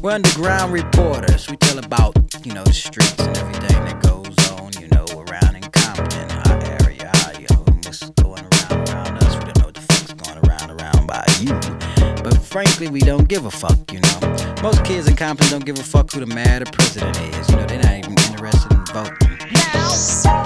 We're underground reporters. We tell about, the streets and everything that goes on, around in Compton, our area, what's going around us. We don't know what the fuck's going around by you. But frankly, we don't give a fuck, Most kids in Compton don't give a fuck who the mayor or president is. They're not even interested in voting. Now